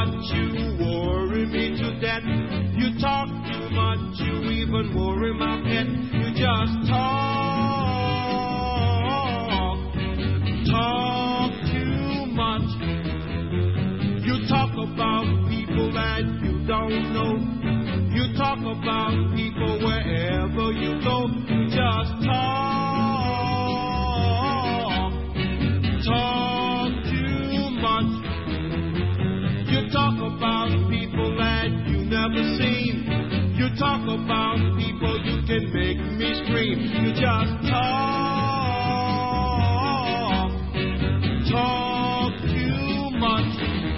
much, you worry me to death. You talk too much, you even worry my pet. You just talk too much. You talk about people that you don't know. You talk about people wherever you go. You just talk too much. You talk about people that you never seen. You talk about people you can make me scream. You just talk too much.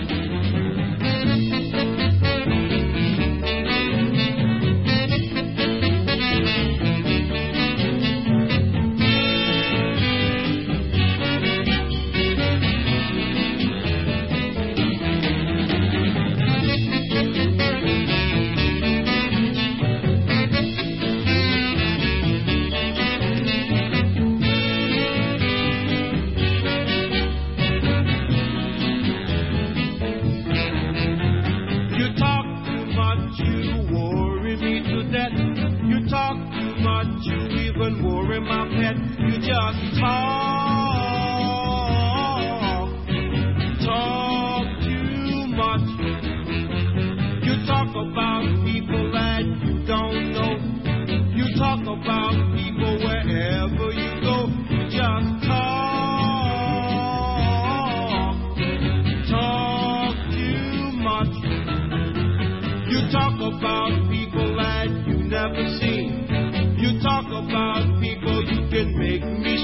Worry my pet, you just talk too much. You talk about people that you don't know. You talk about people wherever you go. You just talk too much. You talk about people that you never seen. You talk about people you can make me